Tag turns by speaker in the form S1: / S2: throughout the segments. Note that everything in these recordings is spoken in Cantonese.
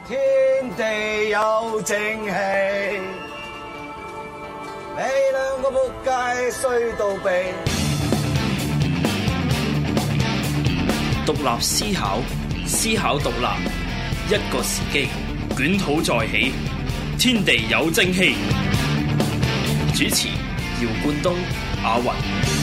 S1: 天地有正氣，你兩個仆街衰到痹。
S2: 獨立思考，思考獨立，一個時機，捲土再起，天地有正氣。主持：姚冠東、阿雲。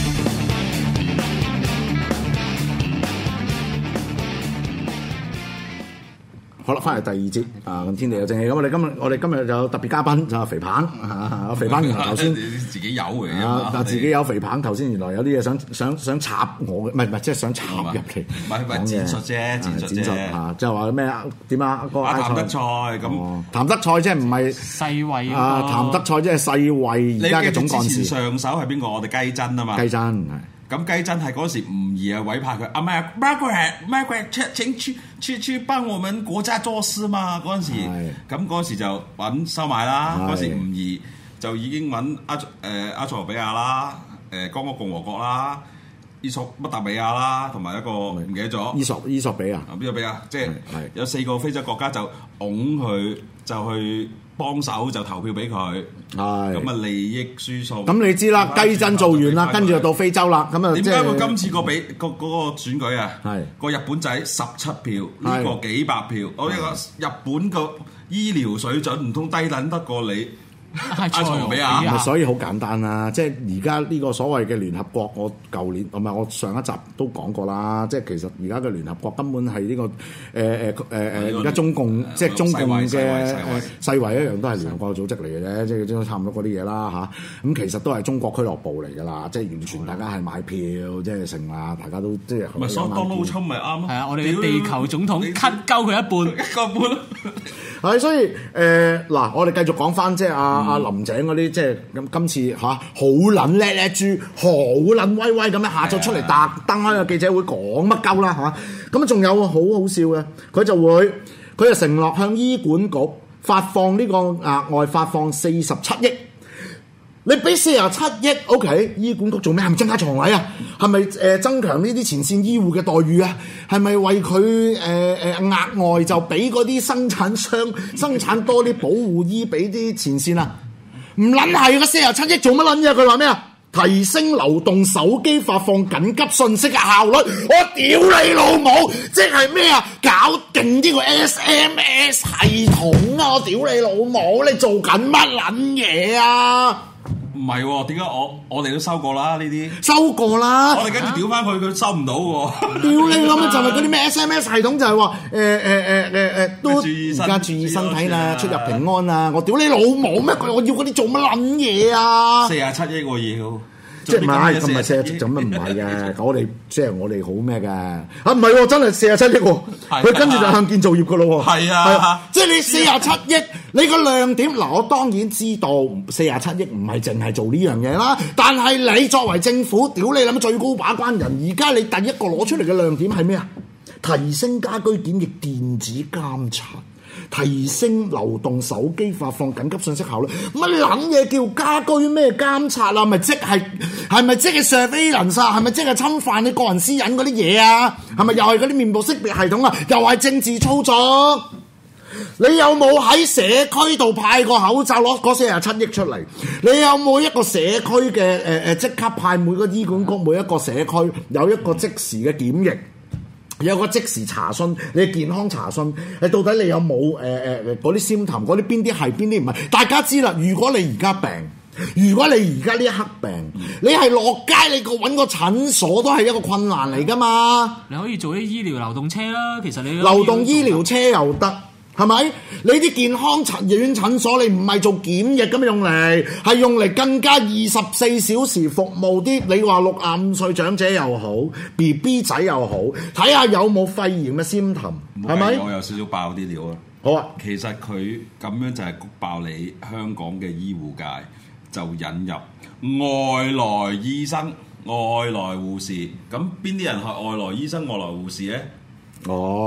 S3: 好啦，翻嚟第二節啊！咁天地有正氣，咁我哋今日就有特別嘉賓就係肥彭啊！肥彭原來頭先
S4: 自己有嚟
S3: 啊，自己有肥彭頭先原來有啲嘢想插我嘅，唔係即係想插入嚟，
S4: 唔係戰術啫，戰術
S3: 嚇，即係話咩啊？點啊？個
S4: 譚德塞咁，
S3: 譚德塞即係唔係
S5: 世衛
S3: 啊？譚德塞即係世衛而家嘅總幹事。
S4: 上手係邊個？我哋雞珍啊嘛。
S3: 雞珍係。
S4: 咁雞珍係嗰時吳儀啊委派佢，啊唔係 Margaret 請去幫我們國家做事嘛嗰陣時，咁嗰時就揾收買啦。嗰時吳儀就已經揾阿塞俄比亞啦、剛果共和國啦、伊索乜達美亞啦，同埋一個唔記得咗
S3: 伊索比亞，
S4: 即係有4個非洲國家就擁佢就去幫手就投票俾佢，咁啊利益輸送。咁
S3: 你知啦，雞珍做完啦，跟住就到非洲啦。咁啊，
S4: 點解佢今次嗰個選舉啊？個日本仔17票，呢個幾百票。我呢個日本個醫療水準唔通低撚得過你？阿塞俄比亞，
S3: 所以好簡單啦，即係而家呢個所謂嘅聯合國，我舊年唔係我上一集都講過啦，即係其實而家嘅聯合國根本係呢個而家中共即係中共嘅世衛一樣都係聯合國組織嚟嘅啫，即係都差唔多嗰啲嘢啦嚇。咁其實都係中國俱樂部嚟㗎啦，即係完全大家係買票，即係成啦，大家都即係。
S4: 咪所以 Donald Trump 咪啱咯。係
S5: 啊，我哋嘅地球總統 cut 鳩佢一半咯。
S3: 係，所以嗱，我哋繼續講翻即係阿林鄭嗰啲，即係咁今次好撚叻豬，好撚威威咁樣下晝出嚟特登開個記者會講乜鳩啦嚇。咁仲有好好笑嘅，佢就承諾向醫管局發放呢個額外發放47億。你俾47億 ，OK？ 醫管局做咩？係咪增加床位啊？係咪增強呢啲前線醫護嘅待遇啊？係咪為佢額外就俾嗰啲生產商生產多啲保護衣俾啲前線啊？唔撚係個47億做乜撚嘢？佢話咩啊？提升流動手機發放緊急信息嘅效率。我屌你老母！即係咩啊？搞勁呢個 SMS 系統啊！我屌你老母！你做緊乜撚嘢啊？
S4: 唔係喎，點解我哋都收過啦呢啲？
S3: 收過啦，
S4: 我哋跟住屌翻佢，佢收唔到喎。
S3: 屌你諗就係嗰啲咩 SMS 系統就係話都而家注意身體啦，出入平安啊！我屌你老母咩？我要嗰啲做乜撚嘢啊
S4: ？47億我要。
S3: 即係唔係咁咪47億咁唔係嘅，我哋即係我哋好咩嘅啊？唔係喎，真係47億喎，佢跟住就向建造業噶咯喎。
S4: 係啊，
S3: 即係你47億，你個亮點嗱，我當然知道47億唔係淨係做呢樣嘢啦，但係你作為政府，屌你諗最高把關人，而家你第一個攞出嚟嘅亮點係咩啊？提升家居檢疫電子監察。提升流動手機發放緊急信息效率，乜撚嘢叫家居咩監察啊？係咪即係 surveillance 啊？係咪即係侵犯你個人私隱嗰啲嘢啊？係咪又係嗰啲面部識別系統啊？又係政治操作？你有冇喺社區度派個口罩攞嗰47億出嚟？你有冇一個社區嘅即刻派每個醫管局每一個社區有一個即時嘅檢疫？有個即時查詢，你健康查詢，到底你有冇嗰啲symptom，嗰啲邊啲係邊啲唔係？大家知啦，如果你而家病，如果你而家呢一刻病，你係落街你揾個診所都係一個困難嚟㗎嘛。
S5: 你可以做啲醫療流動車啦，其實你
S3: 流動醫療車又得。係咪？你啲健康院診所，你唔係做檢疫咁用嚟，係用嚟更加24小時服務啲。你話65歲長者又好 ，BB 仔又好，睇下有冇肺炎嘅symptom，係咪？
S4: 我有少少爆啲料啊！
S3: 好啊，
S4: 其實佢咁樣就係谷爆你香港嘅醫護界，就引入外來醫生、外來護士。咁邊啲人係外來醫生、外來護士咧？
S3: 哦。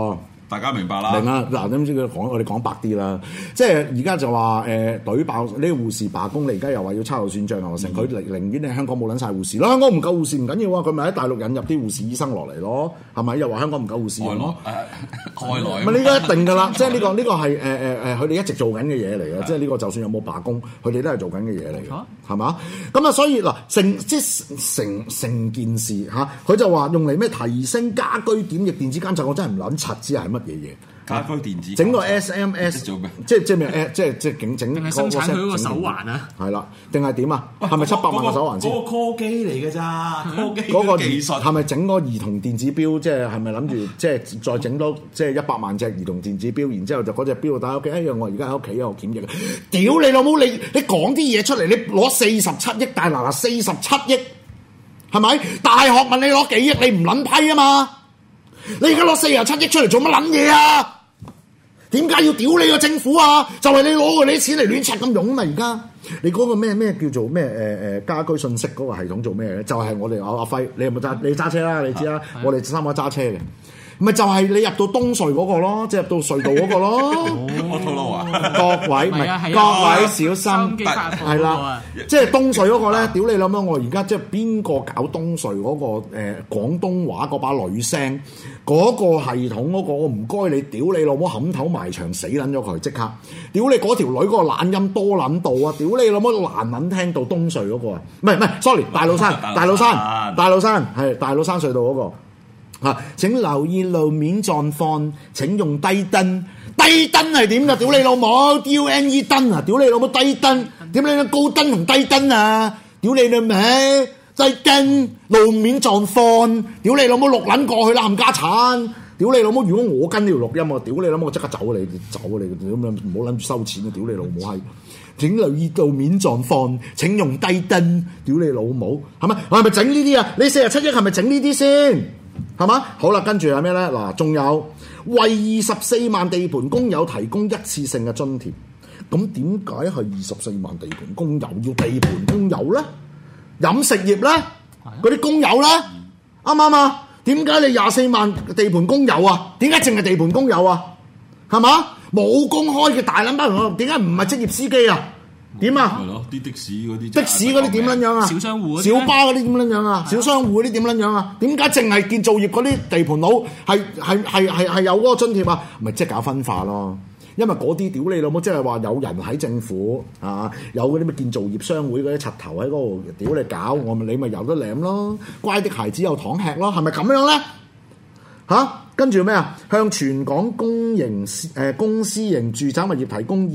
S4: 大家明白啦。
S3: 明啦，嗱，咁先我哋講白啲啦，即係而家就話隊爆呢個護士罷工，你而家又話要秋後算賬又成，佢寧願你香港冇撚晒護士咯，香港唔夠護士唔緊要啊，佢咪喺大陸引入啲護士醫生落嚟咯，係咪？又話香港唔夠護士用咯，
S4: 外來
S3: 咪呢個一定㗎啦，即係呢個係佢哋一直做緊嘅嘢嚟嘅，即係呢個就算有冇罷工，佢哋都係做緊嘅嘢嚟嘅，係嘛？咁啊，所以嗱成件事嚇，佢就話用嚟咩提升家居檢疫電子監察，我真係唔撚柒知係乜嘢嘢。
S4: 家居電子
S3: 整個 SMS
S4: 做咩？
S3: 即係咩？即係整
S5: 定係生產佢嗰個手環啊？
S3: 係啦，定係點啊？係咪700萬個手環先？
S4: 嗰個 call 機嚟嘅咋？call 機
S3: 嗰個
S4: 技術
S3: 係咪整個兒童電子錶？即係咪諗住即係再整多即係100萬隻兒童電子錶，然之後就嗰隻錶帶喺屋企。哎呀，我而家喺屋企有檢疫。屌你老母！你講啲嘢出嚟，你攞47億大嗱47億，係咪？大學問你攞幾億，你唔撚批啊嘛？你而家攞47億出嚟做乜撚嘢啊？點解要屌你個政府啊？就係你攞你啲錢嚟亂拆咁用啊嘛！而家你嗰個咩叫做咩家居信息嗰個系統做咩咧？就係我哋阿輝，你有冇揸？你揸車啦，你知啦，我哋3個揸車嘅。咪就係你入到東隧嗰個咯，即係入到隧道嗰個咯。
S4: 我套路啊！
S3: 各位各位小心，係啦，即係東隧嗰個咧，屌你諗啦！我而家即係邊個搞東隧嗰個廣東話嗰把女聲嗰個系統嗰個，我唔該你屌你老母冚頭埋牆死撚咗佢即刻！屌你嗰條女嗰個懶音多撚到啊！屌你老母難撚聽到東隧嗰個啊！唔係 sorry， 大老山係大老山隧道嗰個。請留意路面狀況，請用低燈。低燈係點㗎？屌你老母 DUNE 燈啊！屌你老母低燈，點你高燈同低燈啊？屌你老味低燈路面狀況，屌你老母錄撚過去啦冚家鏟！屌你老母！如果我跟呢條錄音，我屌你老母，我即刻走你咁樣唔好諗住收錢啊！屌你老母閪！請留意路面狀況，請用低燈。屌你老母，係咪？我係咪整呢啲啊？你47億係咪整呢啲先？係嘛？好啦，跟住係咩咧？嗱，仲有為24萬地盤工友提供一次性嘅津貼。咁點解係24萬地盤工友要地盤工友咧？飲食業咧？嗰啲工友咧？啱唔啱啊？點解你24萬地盤工友啊？點解淨係地盤工友啊？係嘛？冇公開嘅大撚班人，點解唔係職業司機啊？點啊？係咯，啲的士嗰啲點撚樣啊？
S5: 小商戶、
S3: 小巴嗰啲點撚樣啊？小商戶嗰啲點撚樣啊？點解淨係建造業嗰啲地盤佬係有嗰個津貼啊？咪即係搞分化咯。因為嗰啲屌你老母，即係話有人喺政府啊，有嗰啲咩建造業商會嗰啲柒頭喺嗰度屌你搞，我咪你咪有得舐咯。乖的孩子有糖吃咯，係咪咁樣咧？跟住咩啊？向全港公私營住宅物業提供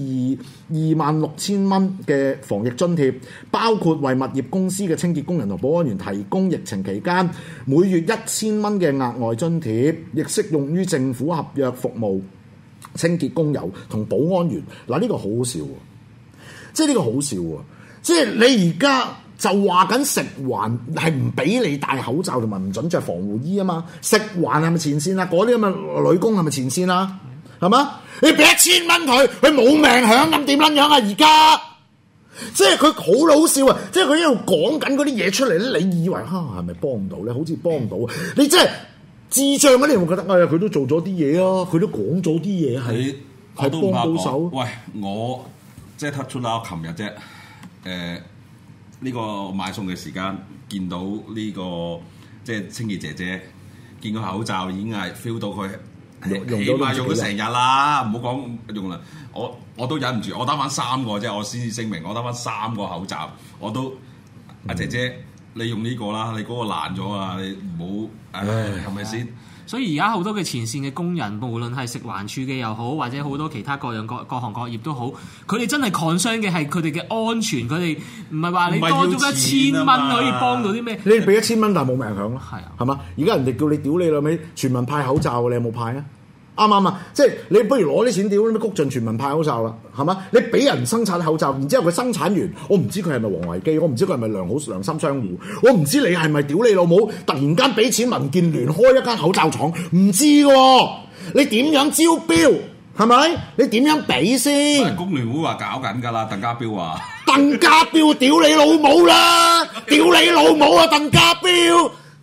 S3: 26000蚊嘅防疫津貼，包括為物業公司嘅清潔工人同保安員提供疫情期間每月1000蚊嘅額外津貼，亦適用於政府合約服務清潔工友同保安員。嗱，呢個好好笑喎！即係呢個好笑喎！即係你而家就話緊食環係唔俾你戴口罩同埋唔準着防護衣啊嘛？食環係咪前線啊？嗰啲咁嘅女工係咪前線啊？係嘛？你俾1000蚊佢冇命享咁點撚樣啊？而家即係佢好好笑啊！即係佢一路講緊嗰啲嘢出嚟咧，你以為係咪幫唔到咧？好似幫到啊！你真係智障嗰啲人會覺得佢都做咗啲嘢啊，佢都講咗啲嘢係幫到手。
S4: 喂，我即係 touch 啦，琴日啫，呢個買餸嘅時間，見到呢個即係清潔姐姐，見個口罩已經係 feel 到佢起碼用咗成日啦，唔好講用啦。我都忍唔住，我打翻3個啫，我先至聲明，我打翻3個口罩，我都阿姐姐，你用呢個啦，你嗰個爛咗啊，你唔好係咪先？
S5: 所以而家好多嘅前線嘅工人，無論係食環署嘅又好，或者好多其他各行各業都好，佢哋真係 concern 嘅係佢哋嘅安全，佢哋唔係話你多咗1000蚊可以幫到啲咩？
S3: 你俾1000蚊但係冇命享咯，
S5: 係啊，
S3: 係嘛？而家人哋叫你屌你老味，全民派口罩，你有冇派啊？啱唔啱啊？即係你不如攞啲錢屌你谷盡全民派口罩啦，係嘛？你俾人生產口罩，然之後佢生產完，我唔知佢係咪王維基，我唔知佢係咪良心商戶，我唔知你係咪屌你老母，突然間俾錢民建聯開一間口罩廠，唔知喎，你點樣招標係咪？你點樣俾先？
S4: 工聯會話搞緊㗎啦，鄧家彪話。鄧
S3: 家彪屌你老母啦！屌你老母啊，鄧家彪！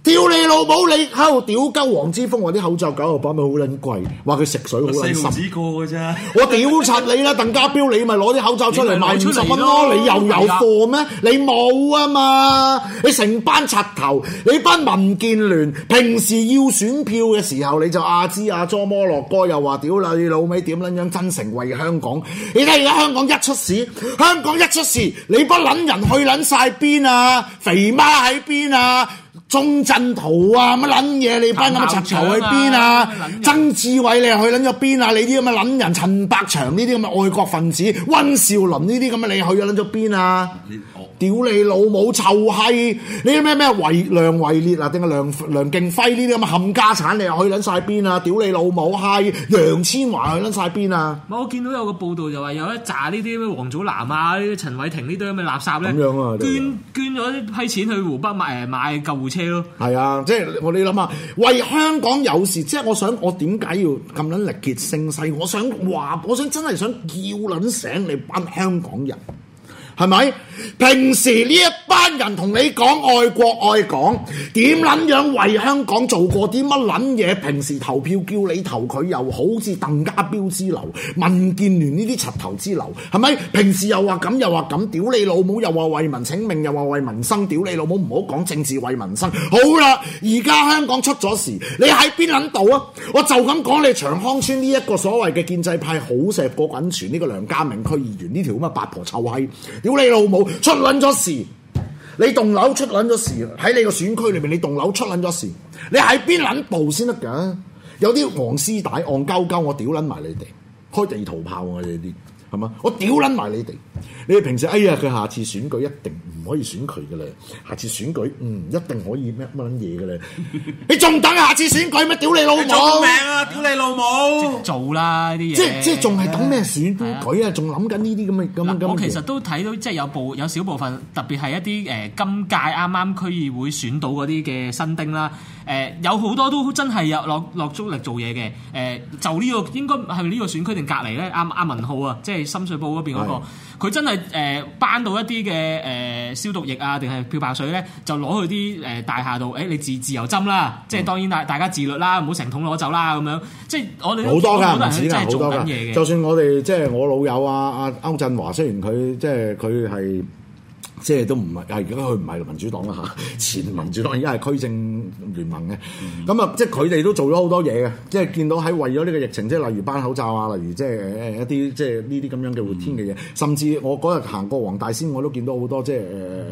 S3: 屌你老母！你喺度屌鳩黃之鋒話啲口罩9.98咪好撚貴，話佢食水好撚
S4: 4毫
S3: 深。
S4: 紙個嘅啫。
S3: 我屌柒你啦，鄧家彪，你咪攞啲口罩出嚟賣50蚊咯，你又有貨咩？你冇啊嘛！你成班柒頭，你班民建聯平時要選票嘅時候，你就阿支阿佐摩洛哥又話屌你老味點撚樣真誠為香港。你睇而家香港一出事，你班撚人去撚晒邊啊？肥媽喺邊啊？鍾鎮濤啊，乜撚嘢？你班咁嘅柒頭去邊啊？曾志偉你又去撚咗邊啊？你啲咁嘅撚人，陳百祥呢啲咁嘅愛國分子，溫兆倫呢啲咁嘅你去撚咗邊啊？屌你老母臭閪！你啲咩梁維烈啊，定係梁敬輝呢啲咁嘅冚家產，你又去撚晒邊啊？屌你老母閪！楊千嬅去撚晒邊啊？
S5: 我見到有個報道就話有一紮呢啲咩黃祖藍啊、呢啲陳偉霆呢啲咁嘅垃圾咧，
S3: 咁樣啊
S5: 捐咗一批錢去湖北買救護車咯。
S3: 係啊，即係我哋諗下，為香港有事，即係我點解要咁撚力竭聲勢？我想真係想叫撚醒你班香港人。係咪？平時呢一班人同你講愛國愛港，點撚樣為香港做過啲乜撚嘢？平時投票叫你投佢又好似鄧家彪之流、民建聯呢啲柒頭之流，係咪？平時又話咁又話咁，屌你老母又話為民請命，又話為民生，屌你老母唔好講政治為民生。好啦，而家香港出咗事，你喺邊撚度啊？我就咁講，你長康村呢一個所謂嘅建制派好石過滾傳呢個梁家明區議員呢條咁嘅八婆臭閪。屌你老母出撚咗事，你棟樓出撚咗事，喺你個選區裏面你棟樓出撚咗事，你喺邊撚部先得㗎？有啲黃絲帶戇鳩鳩，我屌撚埋你哋，開地圖炮啊！你啲係嘛？我屌撚埋你哋，你哋平時哎呀佢下次選舉一定唔可以選佢㗎啦，下次選舉一定可以乜撚嘢㗎啦，你仲等下次選舉咩？屌你老母！
S4: 做命啊！屌你老母！
S5: 做啦呢啲嘢，
S3: 即係仲係等咩選舉啊？仲諗緊呢啲咁嘅。
S5: 我其實都睇到，即係有少部分，特別係一啲今屆啱啱區議會選到嗰啲嘅新丁啦。有好多都真係有落足力做嘢嘅。就呢個應該係咪呢個選區定隔離咧？阿文浩啊，即係深水埗嗰邊嗰個，佢真係搬到一啲嘅消毒液啊，定係漂白水咧，就攞去啲大廈度，你自由斟啦。即係當然大家自律啦，唔好成桶攞走啦咁樣。即係我哋
S3: 好多㗎，
S5: 好多人真係做緊嘢嘅。
S3: 就算我哋即係我老友阿歐振華，雖然佢即係佢係。即係都唔係，而家佢唔係民主黨啦嚇，前民主黨而家係區政聯盟嘅，咁啊，即係佢哋都做咗好多嘢嘅，即係見到喺為咗呢個疫情，即係例如頒口罩啊，例如即係一啲即係呢啲咁樣嘅活天嘅嘢，甚至我嗰日行過黃大仙，我都見到好多即係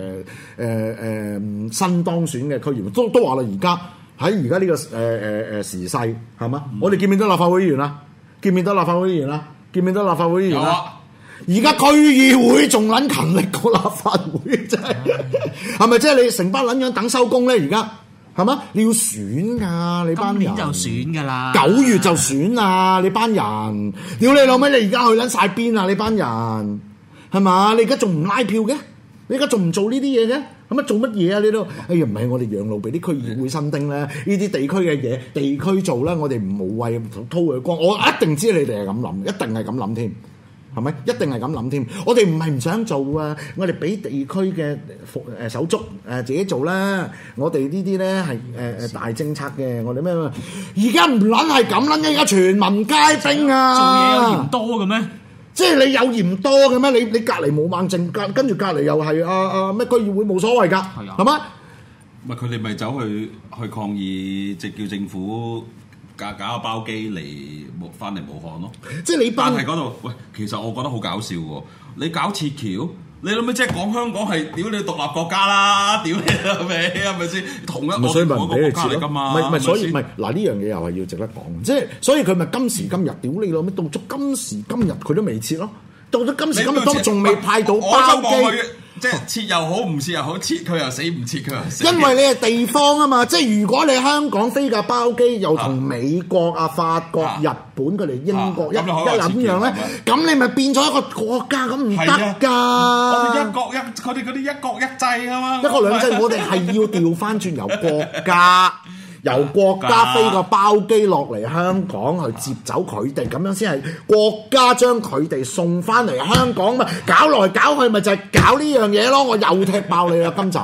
S3: 新當選嘅區議員都話啦，而家喺而家呢個時勢係嘛？我哋見唔見到立法會議員啊？見唔見到立法會議員啊？見唔見到立法會議員啊？而家區議會仲撚勤力過立法會，真係係咪？即係你成班撚樣等收工咧？而家係嘛？你要選㗎，你班人今年
S5: 就選㗎啦
S3: ，9月就選啊！你班人，屌你老味！你而家去撚晒邊啊？你班人係嘛？你而家仲唔拉票嘅？你而家仲唔做呢啲嘢嘅？咁啊做乜嘢啊？你都哎呀唔係我哋養路俾啲區議會新丁咧，呢啲地區嘅嘢地區做啦，我哋唔無謂掏佢光。我一定知你哋係咁諗，一定係咁諗添。係咪？一定係咁諗添。我哋唔係唔想做啊！我哋俾地區嘅手足自己做啦。我哋呢啲咧係大政策嘅。我哋咩？而家唔撚係咁撚，而家全民皆兵啊！
S5: 做嘢有鹽多嘅咩？
S3: 即係你有鹽多嘅咩？你隔離冇猛政，跟住隔離又係咩區議會冇所謂㗎，係嘛？
S4: 咪佢哋咪走去抗議，即叫政府。搞個包機嚟翻嚟武漢咯，
S3: 即係你班
S4: 但係嗰度，喂，其實我覺得好搞笑喎！你搞撤僑，你諗咩？即係講香港係屌你獨立國家啦，屌你係咪先？同一個國家嚟㗎嘛？
S3: 唔係，所以唔係嗱呢樣嘢又係要值得講，即係所以佢咪今時今日屌你老咩？到咗今時今日佢都未撤咯，到咗今時今日都仲未派到包機。
S4: 即係撤又好，唔撤又好，撤佢又死，唔撤佢又死。
S3: 因為你係地方啊嘛，即係如果你香港飛架包機又同美國法國、日本佢哋英國一咁樣咧，咁你咪變咗一個國家，咁唔得㗎。
S4: 我哋佢哋嗰啲一國一制啊嘛。
S3: 一國兩制，我哋係要調翻轉由國家飛個包機落嚟香港去接走佢哋，咁樣先係國家將佢哋送翻嚟香港嘛。搞來搞去咪就係搞呢樣嘢咯。我又踢爆你啦今集，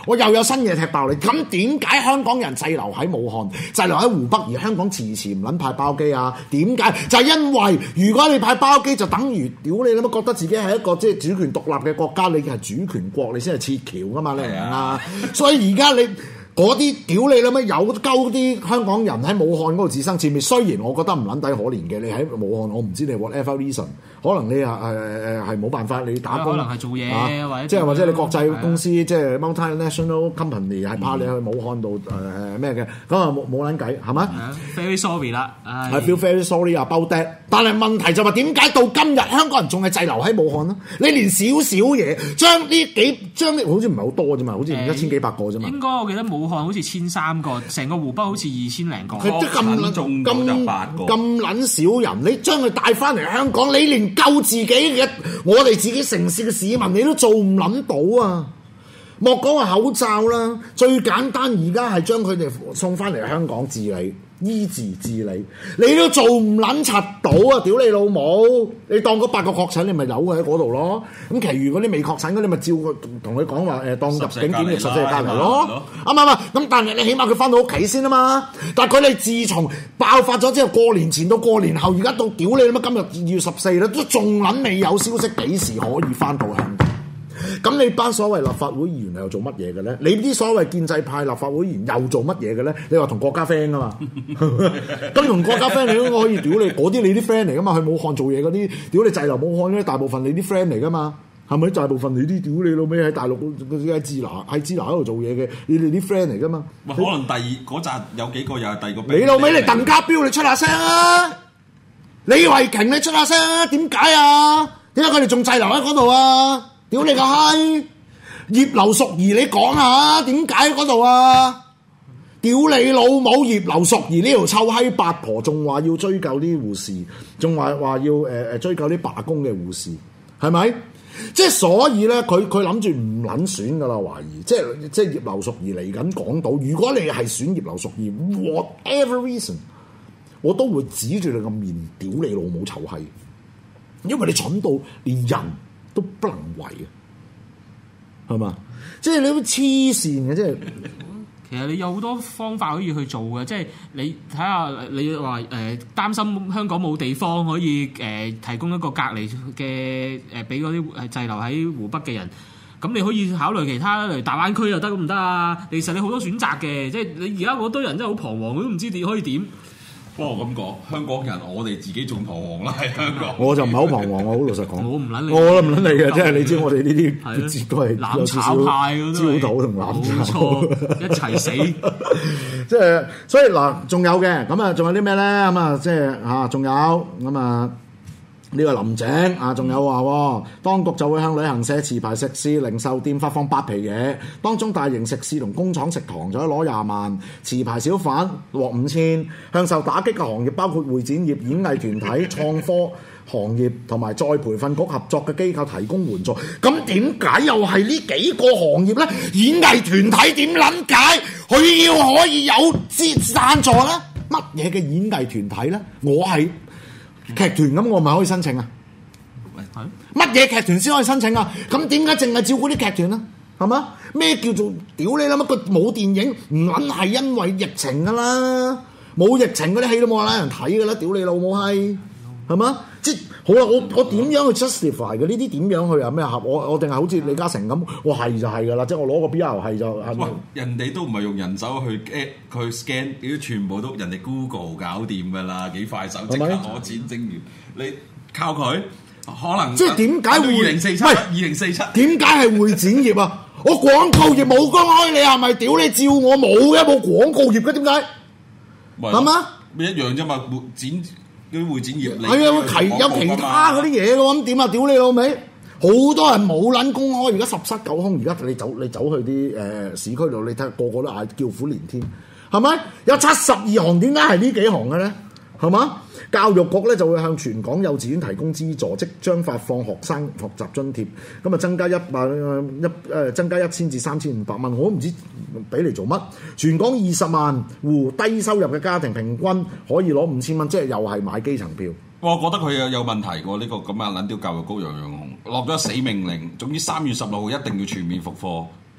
S3: 我又有新嘢踢爆你。咁點解香港人滯留喺武漢、滯留喺湖北，而香港遲遲唔撚派包機啊？點解？就係因為如果你派包機，就等於屌你諗乜覺得自己係一個即係主權獨立嘅國家，你係主權國，你先係撤僑噶嘛？你明啊？所以而家你。嗰啲屌你啦咩有鳩啲香港人喺武漢嗰度自生自滅，雖然我覺得唔撚抵可憐嘅，你喺武漢我唔知你 whatever reason， 可能你係冇辦法你打工，
S5: 可能係做嘢或者
S3: 即係或者你國際公司即係 multinational company 係怕你去武漢度咩嘅，咁啊冇撚計係咪
S5: ？Very sorry 啦
S3: ，I feel very sorry about that。但係問題就話點解到今日香港人仲係滯留喺武漢呢？你連少少嘢將呢好似唔係好多啫嘛，好似1000幾百個啫嘛。
S5: 應該我記得武漢好似1300個，成個湖北好似2000零個。
S3: 佢都咁撚少人，你將佢帶翻嚟香港，你連救自己嘅我哋自己城市嘅市民，你都做唔撚到啊！莫講話口罩啦，最簡單而家係將佢哋送翻嚟香港治理。醫治治理，你都做唔撚柒到啊！屌你老母！你當嗰8個確診，你咪留喺嗰度咯。咁其餘嗰啲未確診嗰啲，咪照同佢講話當入境檢疫14日隔離咯。啱唔啱？咁但係你起碼佢翻到屋企先啊嘛。但係佢哋自從爆發咗之後，過年前到過年後，而家到屌你啦！今日2月14啦，都仲撚未有消息幾時可以翻到香港。咁你班所謂立法會議員又做乜嘢嘅咧？你啲所謂建制派立法會議員又做乜嘢嘅咧？你話同國家 friend 啊嘛？咁同國家 friend 你都可以屌你，嗰啲你啲 friend 嚟噶嘛？去武漢做嘢嗰啲，屌你滯留武漢咧，大部分你啲 friend 嚟噶嘛？係咪？大部分你啲屌你老味喺大陸喺支那嗰度做嘢嘅，你哋啲 friend 嚟噶嘛？
S4: 可能第二嗰扎有幾個又係第二個。
S3: 你老味你鄧家彪你出下聲啊！李慧瓊你出下聲啊！點解啊？點解佢哋仲滯留喺嗰度啊？屌你個閪！葉劉淑儀你講下點解喺嗰度啊？屌你老母！葉劉淑儀呢條臭閪八婆仲話要追究啲護士，仲話要追究啲罷工嘅護士，係咪？即係所以咧，佢諗住唔撚選噶啦，懷疑即係葉劉淑儀嚟緊港島。如果你係選葉劉淑儀 ，whatever reason， 我都會指住你個面屌你老母臭閪，因為你蠢到連人都不能為啊，係嘛？即係你都黐線嘅，即係。
S5: 其實你有好多方法可以去做嘅，即係你睇下你話擔心香港冇地方可以提供一個隔離嘅俾嗰啲滯留喺湖北嘅人，咁你可以考慮其他例如大灣區又得唔得啊？其實你好多選擇嘅，即係你而家嗰堆人真係好彷徨，佢都唔知你可以點。
S4: 不過咁講，香港人我哋自己仲彷徨啦喺香港。
S3: 我就唔係好彷徨，我好老實講。
S5: 我唔撚你，
S3: 我都唔撚你嘅，即係你知我哋呢啲都係
S5: 攬炒派嗰啲，
S3: 焦土同攬
S5: 炒，一齊死。
S3: 即係所以嗱，仲有嘅咁啊，仲有啲咩咧？咁啊，即係嚇，仲有咁啊。呢個林鄭啊，仲有話，當局就會向旅行社、持牌食肆、零售店發放8皮嘢，當中大型食肆同工廠食堂就可以攞20萬，持牌小販獲5000，向受打擊嘅行業包括會展業、演藝團體、創科行業同埋再培訓局合作嘅機構提供援助。咁點解又係呢幾個行業咧？演藝團體點撚解佢要可以有贊助咧？乜嘢嘅演藝團體咧？我係劇團咁，我咪可以申請啊？乜嘢劇團先可以申請啊？咁點解淨係照顧啲劇團啊？係嘛？咩叫做屌你啦？乜個冇電影唔撚係因為疫情噶啦？冇疫情嗰啲戲都冇人睇噶啦！屌你老母閪，係嘛？即係好啦，我點樣去 justify 嘅？呢啲點樣去啊？咩合？我定係好似李嘉誠咁，我係就係噶啦，即係我攞個 BR 係就係咪？
S4: 人哋都唔係用人手去 scan， 屌全部都人哋 Google 搞掂噶啦，幾快手即刻攞錢整完，你靠佢可能
S3: 即係點解會
S4: 2047？
S3: 點解係會展業啊？我廣告業冇公開，你係咪屌你照我冇嘅？冇廣告業嘅點解？係嘛？
S4: 咪一樣啫嘛，啲會展業
S3: 係啊，有其他嗰啲嘢嘅喎，咁點啊？屌你老味！好多人冇撚公開，而家十室九空，而家你走去啲市區度，你睇個個都嗌叫苦連天，係咪？有72行，點解係呢幾行嘅咧？係嘛？教育局咧就會向全港幼稚園提供資助，即將發放學生學習津貼，咁啊增加1000至3500蚊，我都唔知俾嚟做乜。全港20萬戶低收入嘅家庭平均可以攞5000蚊，即係又係買基層票。
S4: 我覺得佢有問題喎，呢個咁啊撚屌教育局楊潤雄落咗死命令，總之3月16號一定要全面復課。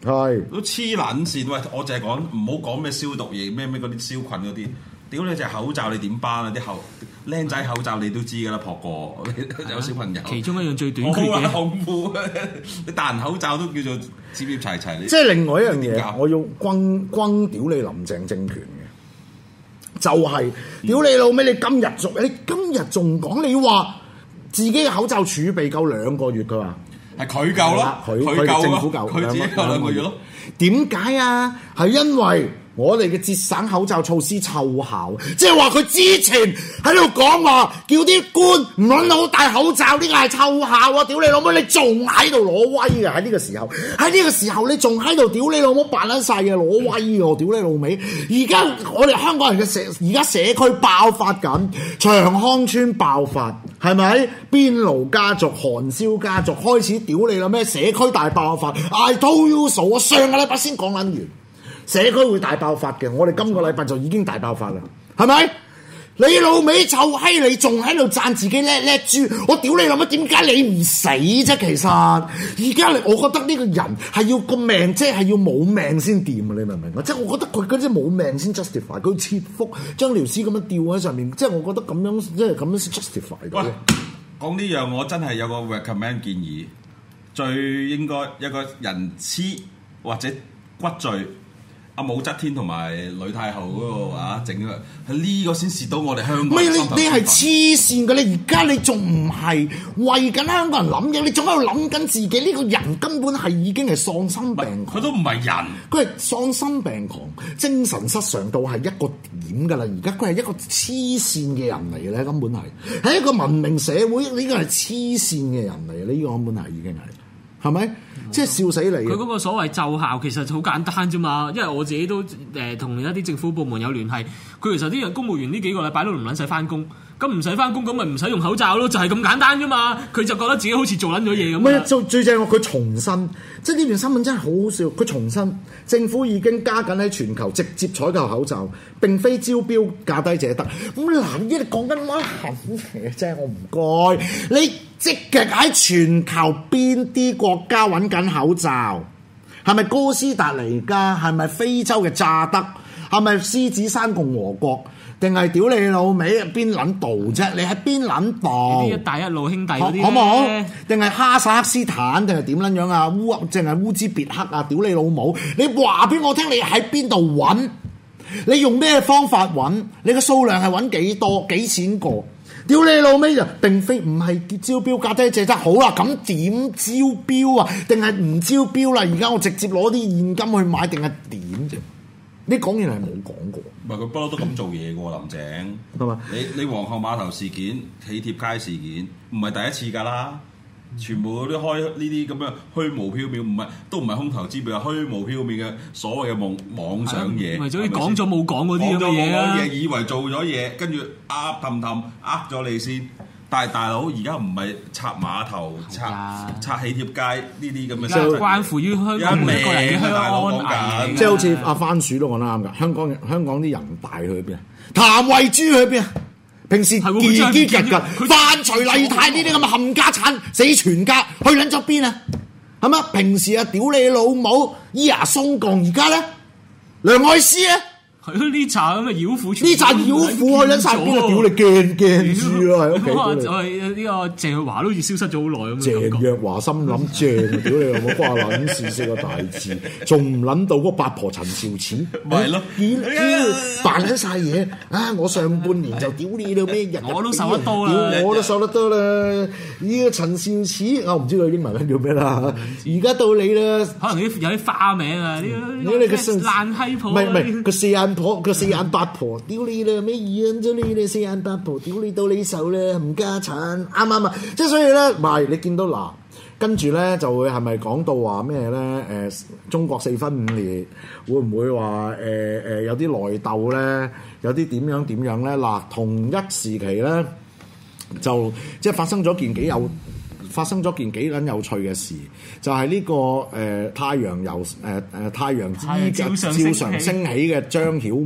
S3: 係
S4: 都黐撚線。喂，我淨係講唔好講咩消毒液咩嗰啲消菌嗰啲。屌你隻口罩你點班啊？啲僆仔口罩你都知㗎啦，撲過有小朋友。
S5: 其中一樣最短缺嘅。
S4: 好恐怖啊！你大人口罩都叫做接齊齊。
S3: 即係另外一樣嘢，我要轟屌你林鄭政權嘅，就係屌你老味！你今日仲講你話自己嘅口罩儲備夠2個月，佢話
S4: 係佢夠咯，佢夠
S3: 政府夠，
S4: 佢自己夠2個月咯。
S3: 點解啊？係因為我哋嘅節省口罩措施奏效，即係話佢之前喺度講話叫啲官唔撚好戴口罩，呢個係奏效啊！屌你老母，你仲喺度攞威㗎喺呢個時候，你仲喺度屌你老母扮撚晒嘅攞威喎！屌你老味！而家我哋香港人嘅社區爆發緊，長康村爆發係咪？邊爐家族、韓燒家族開始屌你啦咩？社區大爆發 ，I told you so！ 我上個禮拜先講撚完。社區會大爆發嘅，我哋今個禮拜就已經大爆發啦，係咪？你老味臭閪，你仲喺度讚自己叻豬，我屌你老母，點解你唔死啫？其實而家我覺得呢個人係要個命，即係要冇命先掂啊！你明唔明啊？即係我覺得佢嗰啲冇命先 justify，佢切腹將條屍咁樣吊喺上面，即係我覺得咁樣即係咁樣先 justify 到。
S4: 喂，講呢樣我真係有個 recommend 建議，最應該一個人黐或者骨罪。阿武則天同埋呂太后嗰個整咗，係呢個先蝕到我哋香港。
S3: 你係黐線嘅，你而家你仲唔係為緊香港人諗嘅？你仲喺度諗緊自己？呢個人根本係已經係喪心病狂。
S4: 佢都唔係人，
S3: 佢係喪心病狂、精神失常到係一個點㗎啦！而家佢係一個黐線嘅人嚟嘅咧，根本係一個文明社會，呢個係黐線嘅人嚟嘅，呢個根本係已經係。係咪？即係笑死你！
S5: 佢嗰個所謂奏效其實好簡單啫嘛，因為我自己都同另一啲政府部門有聯繫，佢其實啲人公務員呢幾個禮拜都唔撚使翻工，咁唔使翻工咁咪唔使用口罩咯，就係咁簡單啫嘛。佢就覺得自己好似做撚咗嘢咁。
S3: 唔係最正佢重申，即係呢段新聞真係好好笑。佢重申政府已經加緊喺全球直接採購口罩，並非招標價低者得。咁嗱，你講緊乜狠嘢啫？我唔該你。積極喺全球邊啲國家揾緊口罩？係咪哥斯達黎加？係咪非洲嘅乍得？係咪獅子山共和國？定係屌你老味邊撚度啫？你喺邊撚度？
S5: 啲一帶一路兄弟嗰啲
S3: 好唔好？定係哈薩克斯坦？定係點撚樣啊？淨係烏茲別克啊？屌你老母！你話俾我聽，你喺邊度揾？你用咩方法揾？你個數量係揾幾多？幾錢個？屌你老味就並非唔係招標價低者得好啦，咁點招標啊？定係唔招標啦？而家我直接攞啲現金去買定係點啫？你講完係冇講過，
S4: 唔係佢不嬲都咁做嘢嘅喎，林鄭
S3: 係嘛？
S4: 你皇后碼頭事件、喜帖街事件唔係第一次㗎啦。全部都開呢啲咁樣虛無縹緲，都唔係空頭支票，係虛無縹緲嘅所謂嘅妄想嘢。
S5: 咪就好似講咗冇講嗰啲咁嘅嘢啊！
S4: 以為做咗嘢，跟住氹咗你先。但係大佬而家唔係拆碼頭、拆喜帖街呢啲咁嘅事，
S5: 關乎於香港每一個人嘅安危。
S3: 即係好似阿番薯都講得啱㗎。香港啲人大去邊啊？譚慧珠去邊啊？平時傑㗎，范徐麗泰呢啲咁嘅冚家產死全家去撚咗邊啊？係嘛？平時啊屌你老母，伊牙松降，而家咧梁愛詩啊！
S5: 係咯，呢扎咁嘅妖婦，
S3: 呢扎妖婦去撚晒邊啊！屌你驚住咯，喺屋企。
S5: 就係呢個鄭若驊都好似消失咗好耐咁。
S3: 鄭若驊心諗正，屌你老母瓜撚事識個大字，仲唔撚到嗰八婆陳肇始？
S4: 咪係咯，
S3: 扮撚晒嘢啊！我上半年就屌你到咩人？
S5: 我都受得多啦，
S3: 我都受得多啦。呢個陳肇始，我唔知佢英文名叫咩啦。而家到你啦，
S5: 可能有啲花名啊，呢個爛閪婆。
S3: 唔係個四眼婆，個四眼八婆，屌你啦！咩養咗你哋四眼八婆，屌你到你手啦，冚家產，啱唔啱啊？即係所以咧，唔係你見到嗱，跟住咧就會係咪講到話咩咧？中國4分5裂，會唔會話有啲內鬥咧？有啲點樣咧？嗱，同一時期咧，就即係發生咗件幾撚有趣嘅事，就係呢個太陽照常升起嘅張曉明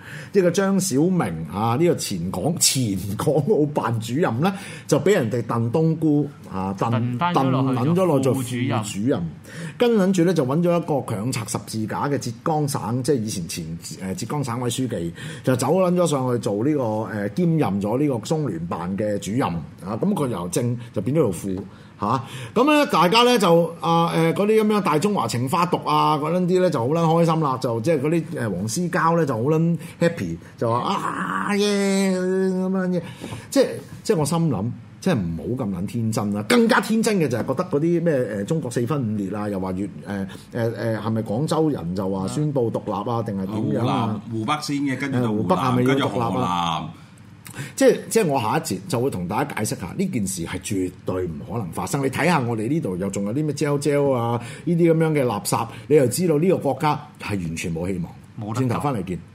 S3: 呢個張小明啊，呢個前港澳辦主任咧，就俾人哋燉冬菇啊，燉撚咗落做副主任，跟撚住咧就揾咗一個強拆十字架嘅浙江省，即係以前浙江省委書記，就走撚咗上去做呢個兼任咗呢個中聯辦嘅主任啊，咁佢由正就變咗做副。咁咧大家咧就嗰啲咁樣大中華情花毒啊嗰啲咧就好撚開心啦，就即係嗰啲黃絲膠咧就好撚 happy， 就話耶咁樣嘅，即係我心諗，即係唔好咁撚天真啦，更加天真嘅就係覺得嗰啲咩中國四分五裂啊，又話係咪廣州人就話宣佈獨立啊，定係點樣啊？
S4: 湖北先嘅，跟住
S3: 湖北係咪要獨立
S4: 啊？
S3: 即係我下一節就會同大家解釋下呢件事係絕對唔可能發生。你睇下我哋呢度又仲有啲咩 gel 啊，呢啲咁樣嘅垃圾，你就知道呢個國家係完全冇希望。轉頭翻嚟見。